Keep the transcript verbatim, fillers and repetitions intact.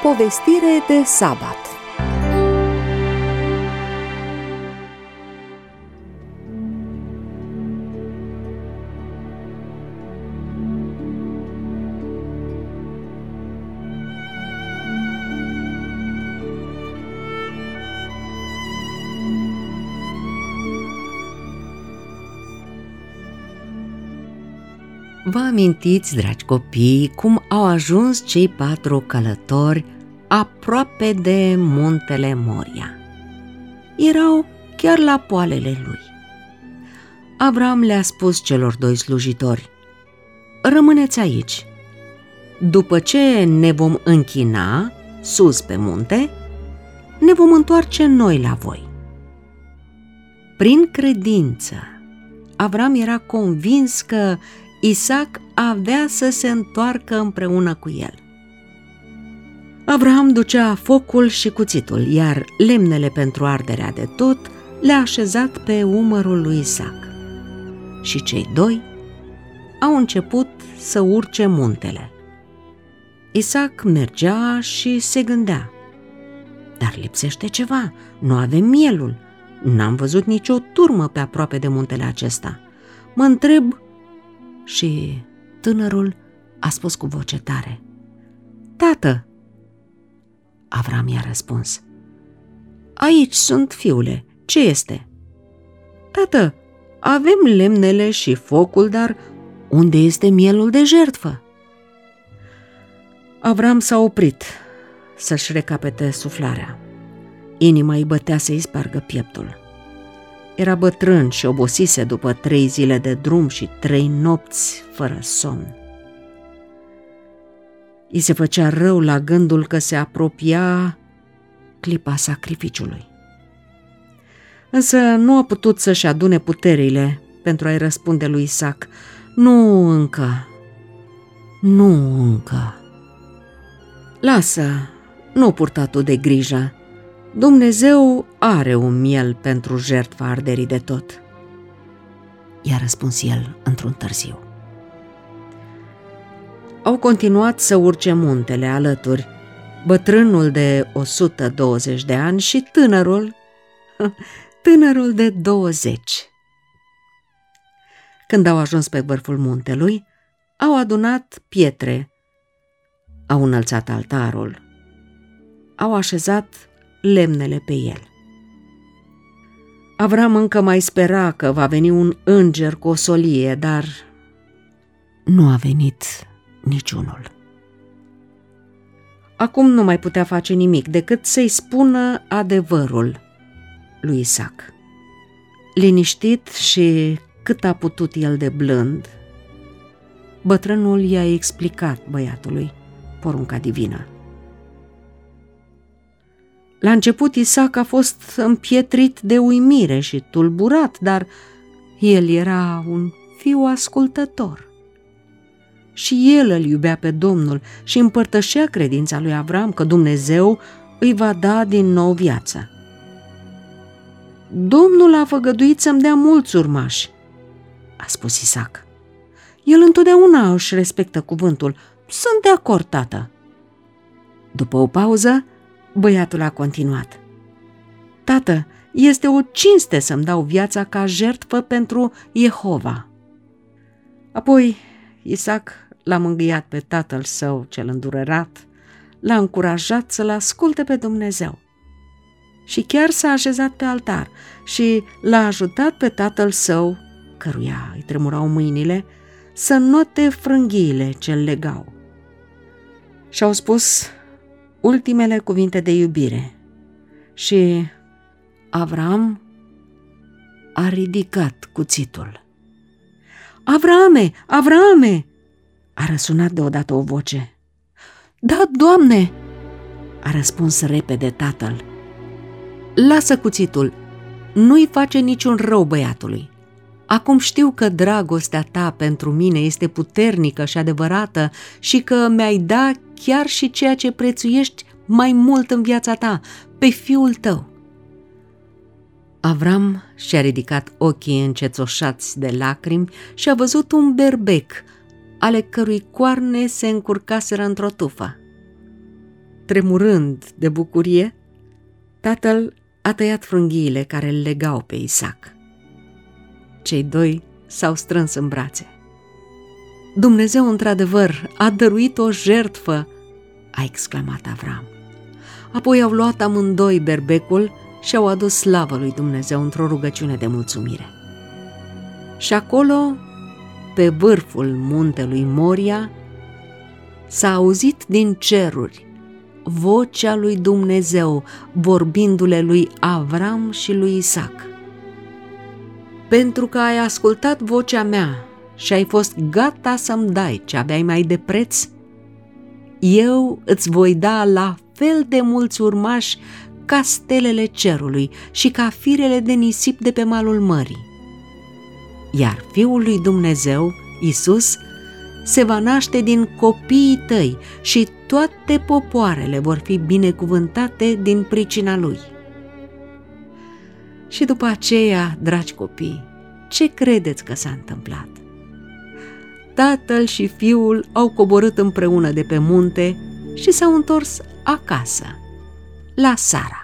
Povestire de sabat. Vă amintiți, dragi copii, cum au ajuns cei patru călători aproape de muntele Moria? Erau chiar la poalele lui. Avram le-a spus celor doi slujitori: rămâneți aici. După ce ne vom închina sus pe munte, ne vom întoarce noi la voi. Prin credință, Avram era convins că Isaac avea să se întoarcă împreună cu el. Avram ducea focul și cuțitul, iar lemnele pentru arderea de tot le-a așezat pe umărul lui Isaac. Și cei doi au început să urce muntele. Isaac mergea și se gândea: dar lipsește ceva, nu avem mielul, n-am văzut nicio turmă pe aproape de muntele acesta. Mă întreb... Și tânărul a spus cu voce tare: tată! Avram i-a răspuns: aici sunt, fiule, ce este? Tată, avem lemnele și focul, dar unde este mielul de jertfă? Avram s-a oprit să-și recapete suflarea. Inima îi bătea să-i spargă pieptul. Era bătrân și obosise după trei zile de drum și trei nopți fără somn. I se făcea rău la gândul că se apropia clipa sacrificiului. Însă nu a putut să-și adune puterile pentru a-i răspunde lui Isaac: nu încă, nu încă. Lasă, nu purta tu de grijă. Dumnezeu are un miel pentru jertfa arderii de tot, i-a răspuns el într-un târziu. Au continuat să urce muntele alături, bătrânul de o sută douăzeci de ani și tânărul, tânărul de douăzeci. Când au ajuns pe vârful muntelui, au adunat pietre, au înălțat altarul, au așezat lemnele pe el. Avram încă mai spera că va veni un înger cu o solie, dar nu a venit niciunul. Acum nu mai putea face nimic decât să-i spună adevărul lui Isaac. Liniștit și cât a putut el de blând, bătrânul i-a explicat băiatului porunca divină. La început Isaac a fost împietrit de uimire și tulburat, dar el era un fiu ascultător. Și el îl iubea pe Domnul și împărtășea credința lui Avram că Dumnezeu îi va da din nou viață. Domnul a făgăduit să-mi dea mulți urmași, a spus Isaac. El întotdeauna își respectă cuvântul. Sunt de acord, tată. După o pauză, băiatul a continuat: tată, este o cinste să-mi dau viața ca jertfă pentru Jehova. Apoi Isaac l-a mângâiat pe tatăl său cel îndurerat, l-a încurajat să-l asculte pe Dumnezeu și chiar s-a așezat pe altar și l-a ajutat pe tatăl său, căruia îi tremurau mâinile, să note frânghiile ce-l legau. Și-au spus ultimele cuvinte de iubire și Avram a ridicat cuțitul. Avrame, Avrame! A răsunat deodată o voce. Da, Doamne! A răspuns repede tatăl. Lasă cuțitul, nu-i face niciun rău băiatului. Acum știu că dragostea ta pentru mine este puternică și adevărată și că mi-ai da chiar și ceea ce prețuiești mai mult în viața ta, pe fiul tău. Avram și-a ridicat ochii încețoșați de lacrimi și a văzut un berbec, ale cărui coarne se încurcaseră într-o tufă. Tremurând de bucurie, tatăl a tăiat frunghiile care îl legau pe Isaac. Cei doi s-au strâns în brațe. Dumnezeu, într-adevăr, a dăruit o jertfă, a exclamat Avram. Apoi au luat amândoi berbecul și au adus slavă lui Dumnezeu într-o rugăciune de mulțumire. Și acolo, pe vârful muntelui Moria, s-a auzit din ceruri vocea lui Dumnezeu vorbindu-le lui Avram și lui Isaac. Pentru că ai ascultat vocea mea și ai fost gata să-mi dai ce aveai mai de preț, eu îți voi da la fel de mulți urmași ca stelele cerului și ca firele de nisip de pe malul mării. Iar Fiul lui Dumnezeu, Iisus, se va naște din copiii tăi și toate popoarele vor fi binecuvântate din pricina lui. Și după aceea, dragi copii, ce credeți că s-a întâmplat? Tatăl și fiul au coborât împreună de pe munte și s-au întors acasă, la Sara.